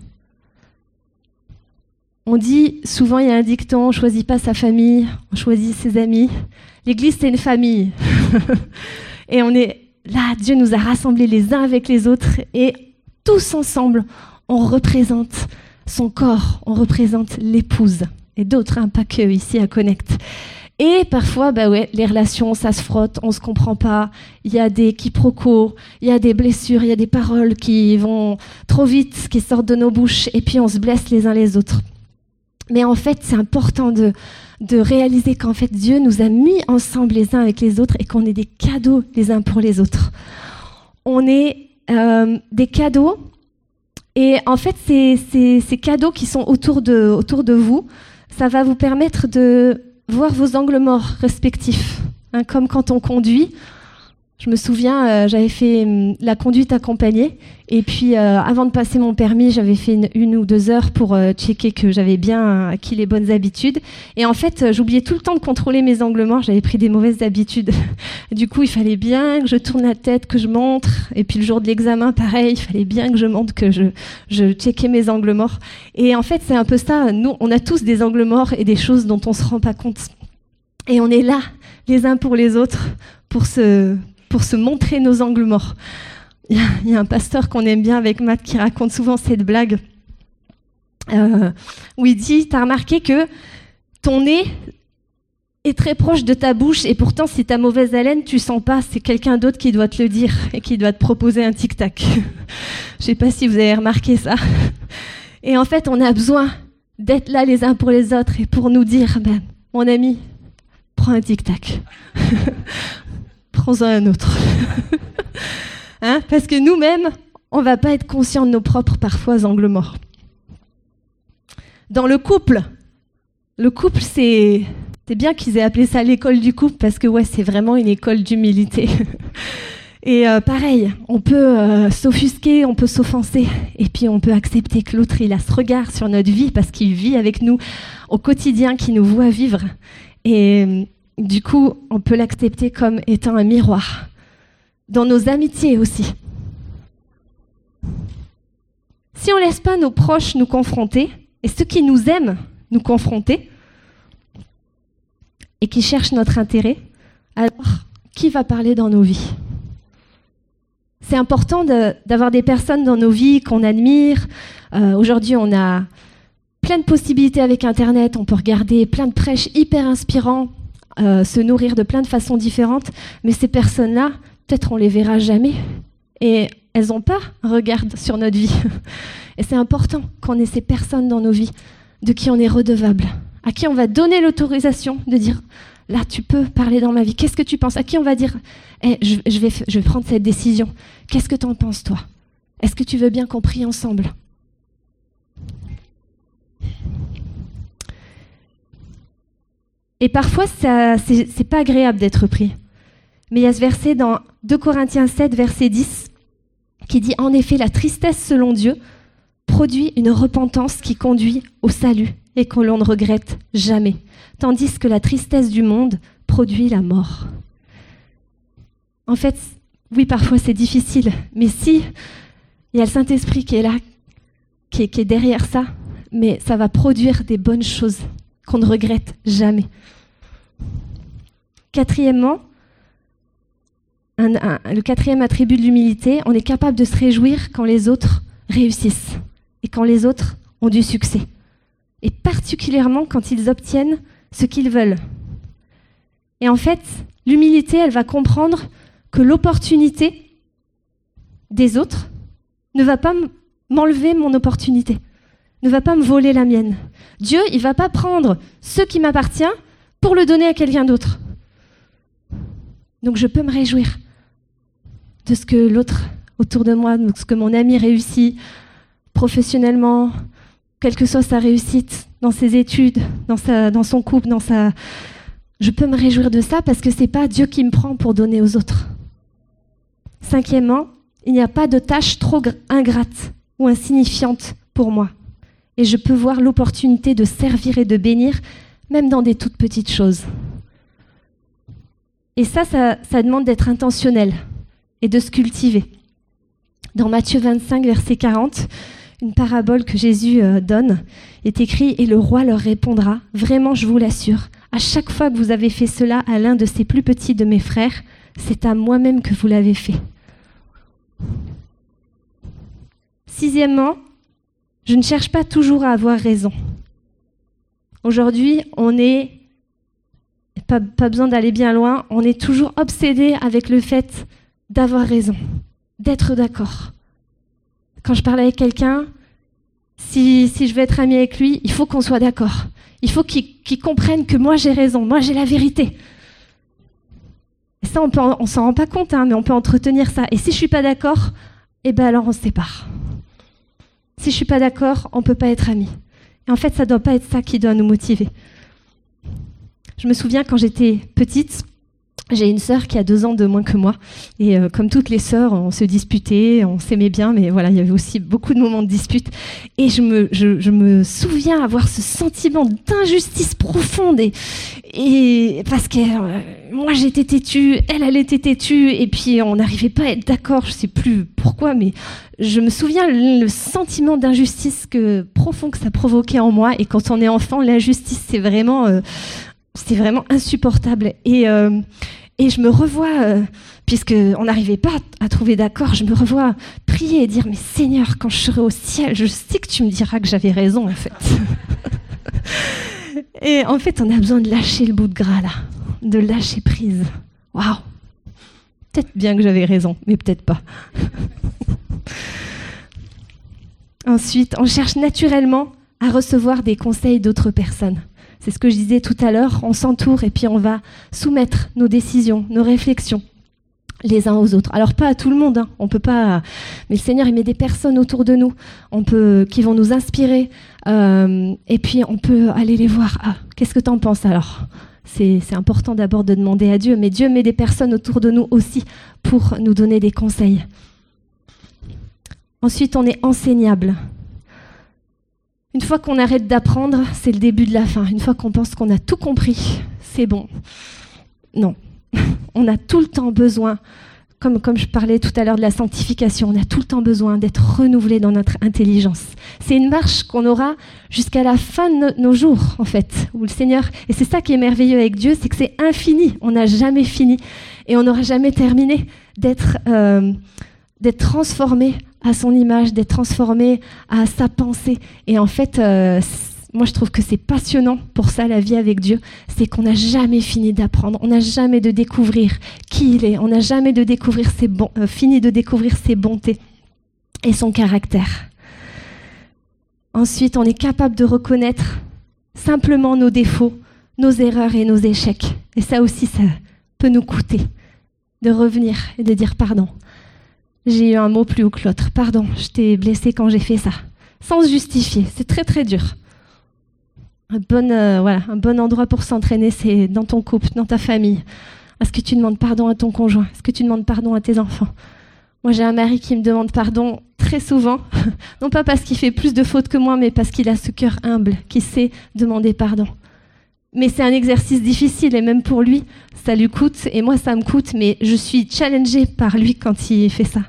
Speaker 1: On dit souvent, il y a un dicton, on ne choisit pas sa famille, on choisit ses amis. L'Église, c'est une famille. Et on est là, Dieu nous a rassemblés les uns avec les autres et tous ensemble, on représente son corps, on représente l'épouse. Et d'autres, hein, pas que ici à Connect. Et parfois, bah ouais, les relations, ça se frotte, on ne se comprend pas, il y a des quiproquos, il y a des blessures, il y a des paroles qui vont trop vite, qui sortent de nos bouches, et puis on se blesse les uns les autres. Mais en fait, c'est important de, de réaliser qu'en fait, Dieu nous a mis ensemble les uns avec les autres et qu'on est des cadeaux les uns pour les autres. On est euh, des cadeaux, et en fait, ces, ces, ces cadeaux qui sont autour de, autour de vous, ça va vous permettre de voir vos angles morts respectifs, hein, comme quand on conduit. Je me souviens, euh, j'avais fait hum, la conduite accompagnée et puis euh, avant de passer mon permis, j'avais fait une, une ou deux heures pour euh, checker que j'avais bien acquis les bonnes habitudes. Et en fait, euh, j'oubliais tout le temps de contrôler mes angles morts, j'avais pris des mauvaises habitudes. Du coup, il fallait bien que je tourne la tête, que je montre. Et puis le jour de l'examen, pareil, il fallait bien que je montre, que je, je checkais mes angles morts. Et en fait, c'est un peu ça, nous, on a tous des angles morts et des choses dont on ne se rend pas compte. Et on est là, les uns pour les autres, pour se... pour se montrer nos angles morts. Il y a, il y a un pasteur qu'on aime bien avec Matt qui raconte souvent cette blague euh, où il dit, t'as remarqué que ton nez est très proche de ta bouche et pourtant si t'as mauvaise haleine, tu sens pas, c'est quelqu'un d'autre qui doit te le dire et qui doit te proposer un tic-tac. Je sais pas si vous avez remarqué ça. Et en fait, on a besoin d'être là les uns pour les autres et pour nous dire, ben, mon ami, prends un tic-tac. Prends-en un autre. Hein, parce que nous-mêmes, on ne va pas être conscients de nos propres, parfois, angles morts. Dans le couple, le couple, c'est, C'est bien qu'ils aient appelé ça l'école du couple, parce que ouais, c'est vraiment une école d'humilité. Et euh, pareil, on peut euh, s'offusquer, on peut s'offenser, et puis on peut accepter que l'autre, il a ce regard sur notre vie, parce qu'il vit avec nous au quotidien, qu'il nous voit vivre. Et euh, du coup, on peut l'accepter comme étant un miroir. Dans nos amitiés aussi. Si on ne laisse pas nos proches nous confronter, et ceux qui nous aiment nous confronter, et qui cherchent notre intérêt, alors qui va parler dans nos vies ? C'est important de, d'avoir des personnes dans nos vies qu'on admire. Euh, aujourd'hui, on a plein de possibilités avec Internet. On peut regarder plein de prêches hyper inspirants, euh, se nourrir de plein de façons différentes. Mais ces personnes-là, peut-être on les verra jamais. Et elles n'ont pas un regard sur notre vie. Et c'est important qu'on ait ces personnes dans nos vies de qui on est redevable, à qui on va donner l'autorisation de dire « Là, tu peux parler dans ma vie. Qu'est-ce que tu penses ?» À qui on va dire hey, je, je, vais, je vais prendre cette décision. Qu'est-ce que tu en penses, toi ? Est-ce que tu veux bien qu'on prie ensemble ? Et parfois, ça, c'est, c'est pas agréable d'être pris. Mais il y a ce verset dans deux Corinthiens sept, verset dix, qui dit « En effet, la tristesse selon Dieu produit une repentance qui conduit au salut et que l'on ne regrette jamais, tandis que la tristesse du monde produit la mort. » En fait, oui, parfois c'est difficile, mais si il y a le Saint-Esprit qui est là, qui est, qui est derrière ça, mais ça va produire des bonnes choses qu'on ne regrette jamais. Quatrièmement, un, un, le quatrième attribut de l'humilité, on est capable de se réjouir quand les autres réussissent et quand les autres ont du succès. Et particulièrement quand ils obtiennent ce qu'ils veulent. Et en fait, l'humilité, elle va comprendre que l'opportunité des autres ne va pas m'enlever mon opportunité, ne va pas me voler la mienne. Dieu, il ne va pas prendre ce qui m'appartient pour le donner à quelqu'un d'autre. Donc je peux me réjouir de ce que l'autre autour de moi, de ce que mon ami réussit professionnellement, quelle que soit sa réussite, dans ses études, dans, sa, dans son couple, dans sa... Je peux me réjouir de ça parce que ce n'est pas Dieu qui me prend pour donner aux autres. Cinquièmement, il n'y a pas de tâche trop ingrate ou insignifiante pour moi. Et je peux voir l'opportunité de servir et de bénir, même dans des toutes petites choses. Et ça, ça, ça demande d'être intentionnel et de se cultiver. Dans Matthieu vingt-cinq, verset quarante, une parabole que Jésus euh, donne est écrit « Et le roi leur répondra, vraiment je vous l'assure, à chaque fois que vous avez fait cela à l'un de ces plus petits de mes frères, c'est à moi-même que vous l'avez fait. » Sixièmement, je ne cherche pas toujours à avoir raison. Aujourd'hui, on est, pas, pas besoin d'aller bien loin, on est toujours obsédé avec le fait d'avoir raison, d'être d'accord. Quand je parle avec quelqu'un, si, si je veux être amie avec lui, il faut qu'on soit d'accord. Il faut qu'il, qu'il comprenne que moi j'ai raison, moi j'ai la vérité. Et ça, on peut, on s'en rend pas compte, hein, mais on peut entretenir ça. Et si je suis pas d'accord, eh ben alors on se sépare. Si je suis pas d'accord, on peut pas être amis. Et en fait, ça doit pas être ça qui doit nous motiver. Je me souviens quand j'étais petite, j'ai une sœur qui a deux ans de moins que moi. Et euh, comme toutes les sœurs, on se disputait, on s'aimait bien, mais voilà, il y avait aussi beaucoup de moments de dispute. Et je me, je, je me souviens avoir ce sentiment d'injustice profonde. Et, et parce que euh, moi, j'étais têtue, elle, elle était têtue. Et puis, on n'arrivait pas à être d'accord. Je ne sais plus pourquoi, mais je me souviens le sentiment d'injustice que, profond que ça provoquait en moi. Et quand on est enfant, l'injustice, c'est vraiment... Euh, c'est vraiment insupportable. Et... Euh, Et je me revois, euh, puisqu'on n'arrivait pas à, à trouver d'accord, je me revois prier et dire « Mais Seigneur, quand je serai au ciel, je sais que tu me diras que j'avais raison, en fait. » Et en fait, on a besoin de lâcher le bout de gras, là, de lâcher prise. Waouh! Peut-être bien que j'avais raison, mais peut-être pas. Ensuite, on cherche naturellement à recevoir des conseils d'autres personnes. C'est ce que je disais tout à l'heure, on s'entoure et puis on va soumettre nos décisions, nos réflexions les uns aux autres. Alors pas à tout le monde, hein, on peut pas, mais le Seigneur il met des personnes autour de nous, on peut, qui vont nous inspirer, euh, et puis on peut aller les voir. Ah, qu'est-ce que t'en penses alors ? C'est, c'est important d'abord de demander à Dieu, mais Dieu met des personnes autour de nous aussi pour nous donner des conseils. Ensuite, on est enseignable. Une fois qu'on arrête d'apprendre, c'est le début de la fin. Une fois qu'on pense qu'on a tout compris, c'est bon. Non, on a tout le temps besoin, comme, comme je parlais tout à l'heure de la sanctification, on a tout le temps besoin d'être renouvelé dans notre intelligence. C'est une marche qu'on aura jusqu'à la fin de no- nos jours, en fait, où le Seigneur, et c'est ça qui est merveilleux avec Dieu, c'est que c'est infini, on n'a jamais fini, et on n'aura jamais terminé d'être, euh, d'être transformé à son image, d'être transformé à sa pensée. Et en fait, euh, moi je trouve que c'est passionnant pour ça, la vie avec Dieu, c'est qu'on n'a jamais fini d'apprendre, on n'a jamais de découvrir qui il est, on n'a jamais de découvrir ses bon, euh, fini de découvrir ses bontés et son caractère. Ensuite, on est capable de reconnaître simplement nos défauts, nos erreurs et nos échecs. Et ça aussi, ça peut nous coûter de revenir et de dire pardon. J'ai eu un mot plus haut que l'autre. Pardon, je t'ai blessé quand j'ai fait ça. Sans se justifier, c'est très très dur. Un bon, euh, voilà, un bon endroit pour s'entraîner, c'est dans ton couple, dans ta famille. Est-ce que tu demandes pardon à ton conjoint? Est-ce que tu demandes pardon à tes enfants? Moi, j'ai un mari qui me demande pardon très souvent. Non pas parce qu'il fait plus de fautes que moi, mais parce qu'il a ce cœur humble, qui sait demander pardon. Mais c'est un exercice difficile, et même pour lui, ça lui coûte, et moi, ça me coûte, mais je suis challengée par lui quand il fait ça.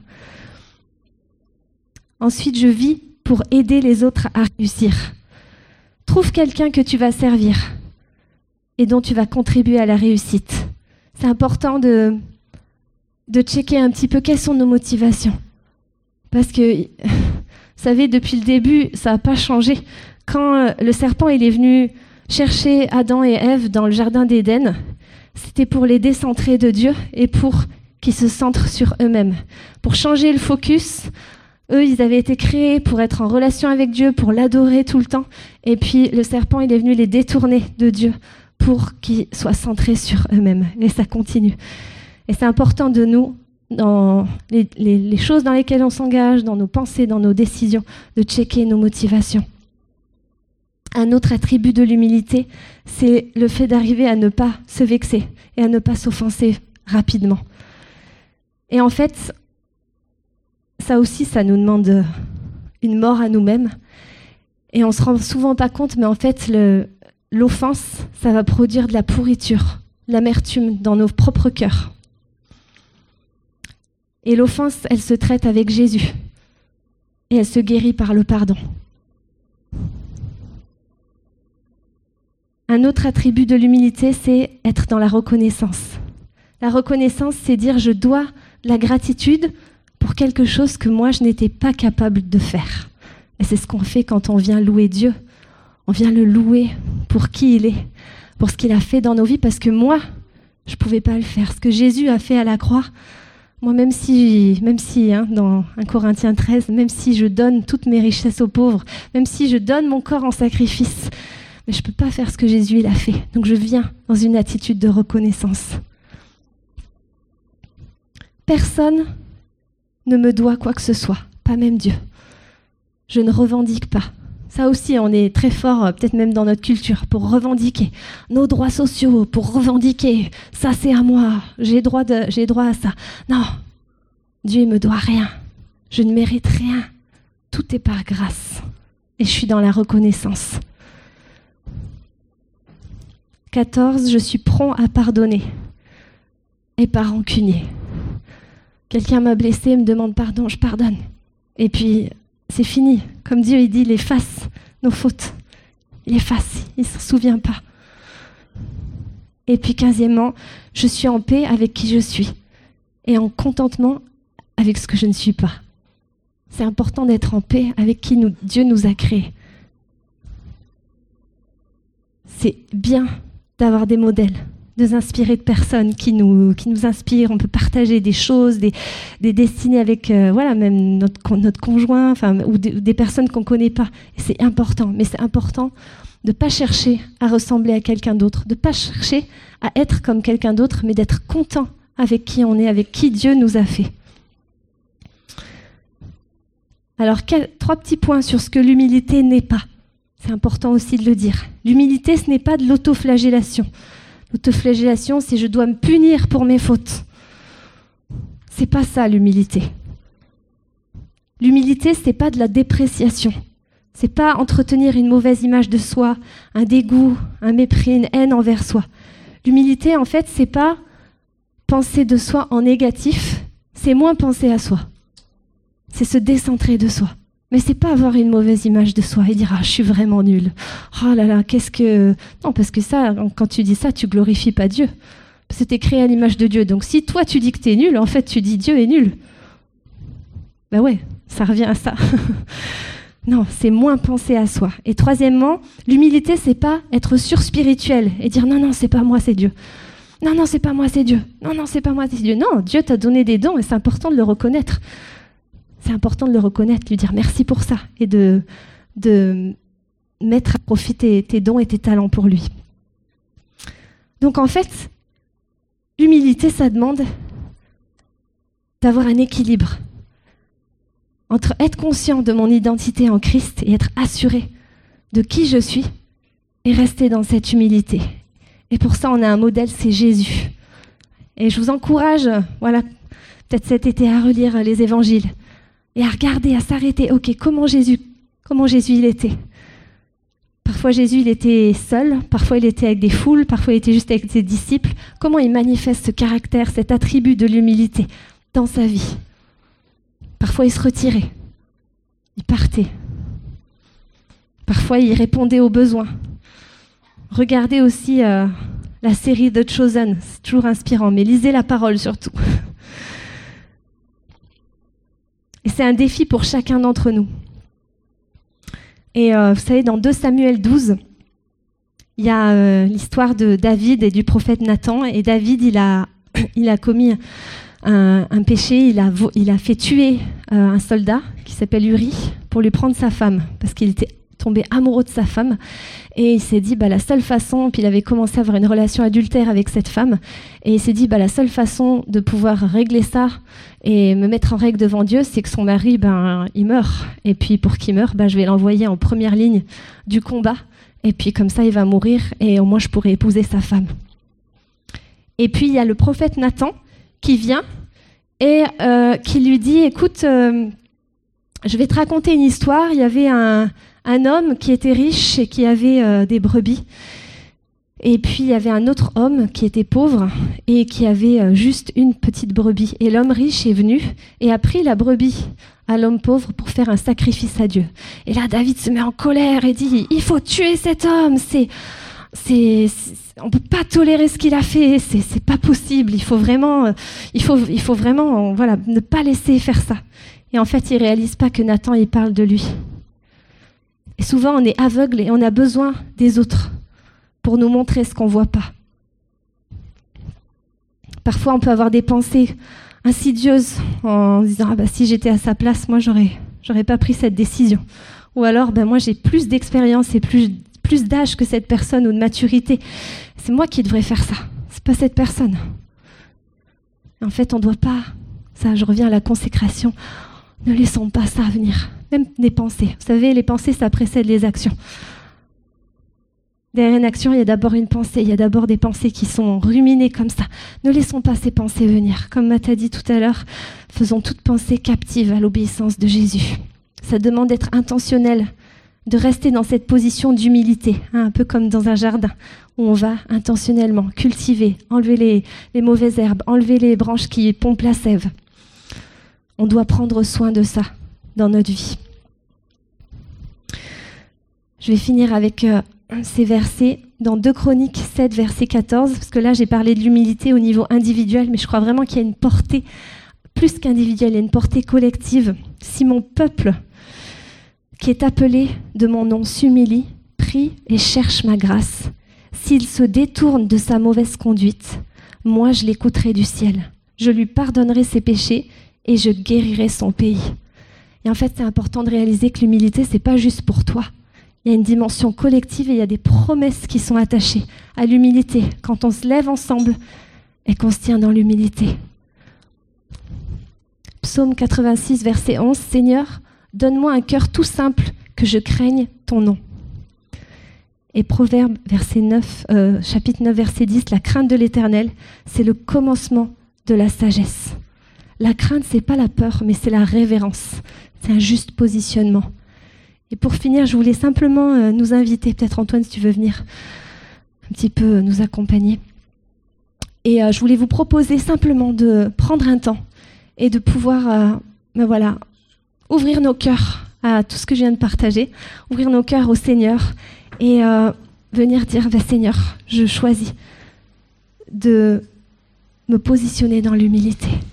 Speaker 1: Ensuite, je vis pour aider les autres à réussir. Trouve quelqu'un que tu vas servir et dont tu vas contribuer à la réussite. C'est important de, de checker un petit peu quelles sont nos motivations. Parce que, vous savez, depuis le début, ça n'a pas changé. Quand le serpent il est venu chercher Adam et Ève dans le jardin d'Éden, c'était pour les décentrer de Dieu et pour qu'ils se centrent sur eux-mêmes. Pour changer le focus, eux, ils avaient été créés pour être en relation avec Dieu, pour l'adorer tout le temps. Et puis, le serpent, il est venu les détourner de Dieu pour qu'ils soient centrés sur eux-mêmes. Et ça continue. Et c'est important de nous, dans les, les, les choses dans lesquelles on s'engage, dans nos pensées, dans nos décisions, de checker nos motivations. Un autre attribut de l'humilité, c'est le fait d'arriver à ne pas se vexer et à ne pas s'offenser rapidement. Et en fait, ça aussi, ça nous demande une mort à nous-mêmes. Et on ne se rend souvent pas compte, mais en fait, le, l'offense, ça va produire de la pourriture, de l'amertume dans nos propres cœurs. Et l'offense, elle se traite avec Jésus. Et elle se guérit par le pardon. Un autre attribut de l'humilité, c'est être dans la reconnaissance. La reconnaissance, c'est dire je dois de la gratitude pour quelque chose que moi, je n'étais pas capable de faire. Et c'est ce qu'on fait quand on vient louer Dieu. On vient le louer pour qui il est, pour ce qu'il a fait dans nos vies, parce que moi, je ne pouvais pas le faire. Ce que Jésus a fait à la croix, moi, même si, même si hein, dans un Corinthiens treize, même si je donne toutes mes richesses aux pauvres, même si je donne mon corps en sacrifice, mais je ne peux pas faire ce que Jésus il a fait. Donc je viens dans une attitude de reconnaissance. Personne ne me doit quoi que ce soit, pas même Dieu. Je ne revendique pas. Ça aussi, on est très fort, peut-être même dans notre culture, pour revendiquer nos droits sociaux, pour revendiquer « ça c'est à moi, j'ai droit, de, j'ai droit à ça ». Non, Dieu ne me doit rien. Je ne mérite rien. Tout est par grâce. Et je suis dans la reconnaissance. quatorze, je suis prompt à pardonner et pas rancunier. Quelqu'un m'a blessé, me demande pardon, je pardonne. Et puis, c'est fini. Comme Dieu, il dit, il efface nos fautes. Il efface, il ne se souvient pas. Et puis, quinzièmement, je suis en paix avec qui je suis et en contentement avec ce que je ne suis pas. C'est important d'être en paix avec qui nous, Dieu nous a créés. C'est bien d'avoir des modèles, de s'inspirer de personnes qui nous, qui nous inspirent. On peut partager des choses, des, des destinées avec euh, voilà, même notre, notre conjoint, enfin, ou des, des personnes qu'on ne connaît pas. Et c'est important, mais c'est important de ne pas chercher à ressembler à quelqu'un d'autre, de ne pas chercher à être comme quelqu'un d'autre, mais d'être content avec qui on est, avec qui Dieu nous a fait. Alors, quel, trois petits points sur ce que l'humilité n'est pas. C'est important aussi de le dire. L'humilité, ce n'est pas de l'autoflagellation. L'autoflagellation, c'est je dois me punir pour mes fautes. C'est pas ça l'humilité. L'humilité, c'est pas de la dépréciation. C'est pas entretenir une mauvaise image de soi, un dégoût, un mépris, une haine envers soi. L'humilité, en fait, c'est pas penser de soi en négatif, c'est moins penser à soi. C'est se décentrer de soi. Mais c'est pas avoir une mauvaise image de soi et dire « Ah, je suis vraiment nulle. Oh là là, qu'est-ce que... » Non, parce que ça, quand tu dis ça, tu glorifies pas Dieu. Parce que t'es créé à l'image de Dieu. Donc si toi, tu dis que t'es nul, en fait, tu dis « Dieu est nul. » Ben ouais, ça revient à ça. Non, c'est moins penser à soi. Et troisièmement, l'humilité, c'est pas être surspirituel et dire « Non, non, c'est pas moi, c'est Dieu. » Non, non, c'est pas moi, c'est Dieu. Non, non, c'est pas moi, c'est Dieu. Non, Dieu t'a donné des dons et c'est important de le reconnaître. C'est important de le reconnaître, lui dire merci pour ça et de, de mettre à profit tes, tes dons et tes talents pour lui. Donc en fait, l'humilité, ça demande d'avoir un équilibre entre être conscient de mon identité en Christ et être assuré de qui je suis et rester dans cette humilité. Et pour ça, on a un modèle, c'est Jésus. Et je vous encourage, voilà, peut-être cet été, à relire les évangiles et à regarder, à s'arrêter. Ok, comment Jésus, comment Jésus il était? Parfois Jésus il était seul, parfois il était avec des foules, parfois il était juste avec ses disciples. Comment il manifeste ce caractère, cet attribut de l'humilité dans sa vie? Parfois il se retirait, il partait. Parfois il répondait aux besoins. Regardez aussi euh, la série The Chosen, c'est toujours inspirant, mais lisez la parole surtout. Et c'est un défi pour chacun d'entre nous. Et euh, vous savez, dans deux Samuel douze, il y a euh, l'histoire de David et du prophète Nathan. Et David, il a, il a commis un, un péché, il a, il a fait tuer euh, un soldat qui s'appelle Uri pour lui prendre sa femme, parce qu'il était tombé amoureux de sa femme. Et il s'est dit, bah, la seule façon, puis il avait commencé à avoir une relation adultère avec cette femme, et il s'est dit, bah, la seule façon de pouvoir régler ça et me mettre en règle devant Dieu, c'est que son mari, ben, il meurt. Et puis pour qu'il meure, ben, je vais l'envoyer en première ligne du combat, et puis comme ça, il va mourir, et au moins je pourrai épouser sa femme. Et puis il y a le prophète Nathan qui vient et euh, qui lui dit, écoute, euh, je vais te raconter une histoire. Il y avait un... un homme qui était riche et qui avait euh, des brebis. Et puis, il y avait un autre homme qui était pauvre et qui avait euh, juste une petite brebis. Et l'homme riche est venu et a pris la brebis à l'homme pauvre pour faire un sacrifice à Dieu. Et là, David se met en colère et dit « Il faut tuer cet homme, c'est, c'est, c'est, on ne peut pas tolérer ce qu'il a fait, c'est, c'est pas possible, il faut vraiment, euh, il faut, il faut vraiment euh, voilà, ne pas laisser faire ça. » Et en fait, il ne réalise pas que Nathan, il parle de lui. Et souvent, on est aveugle et on a besoin des autres pour nous montrer ce qu'on ne voit pas. Parfois, on peut avoir des pensées insidieuses en disant ah bah, « si j'étais à sa place, moi, j'aurais, j'aurais pas pris cette décision. » Ou alors, bah, « moi, j'ai plus d'expérience et plus, plus d'âge que cette personne ou de maturité. C'est moi qui devrais faire ça. C'est pas cette personne. » En fait, on ne doit pas... Ça, je reviens à la consécration. Ne laissons pas ça venir. Même des pensées. Vous savez, les pensées, ça précède les actions. Derrière une action, il y a d'abord une pensée. Il y a d'abord des pensées qui sont ruminées comme ça. Ne laissons pas ces pensées venir. Comme Matt a dit tout à l'heure, faisons toute pensée captive à l'obéissance de Jésus. Ça demande d'être intentionnel, de rester dans cette position d'humilité, hein, un peu comme dans un jardin, où on va intentionnellement cultiver, enlever les, les mauvaises herbes, enlever les branches qui pompent la sève. On doit prendre soin de ça dans notre vie. Je vais finir avec euh, ces versets dans deux Chroniques sept, verset quatorze, parce que là, j'ai parlé de l'humilité au niveau individuel, mais je crois vraiment qu'il y a une portée, plus qu'individuelle, il y a une portée collective. Si mon peuple, qui est appelé de mon nom, s'humilie, prie et cherche ma grâce, s'il se détourne de sa mauvaise conduite, moi, je l'écouterai du ciel. Je lui pardonnerai ses péchés et je guérirai son pays. Et en fait, c'est important de réaliser que l'humilité, c'est pas juste pour toi. Il y a une dimension collective et il y a des promesses qui sont attachées à l'humilité quand on se lève ensemble et qu'on se tient dans l'humilité. Psaume quatre-vingt-six, verset onze, « Seigneur, donne-moi un cœur tout simple que je craigne ton nom. » Et Proverbe, verset neuf, euh, chapitre neuf, verset dix, la crainte de l'Éternel, c'est le commencement de la sagesse. La crainte, c'est pas la peur, mais c'est la révérence. C'est un juste positionnement. Et pour finir, je voulais simplement euh, nous inviter, peut-être Antoine, si tu veux venir un petit peu nous accompagner. Et euh, je voulais vous proposer simplement de prendre un temps et de pouvoir, euh, ben voilà, ouvrir nos cœurs à tout ce que je viens de partager, ouvrir nos cœurs au Seigneur et euh, venir dire, ben, Seigneur, je choisis de me positionner dans l'humilité.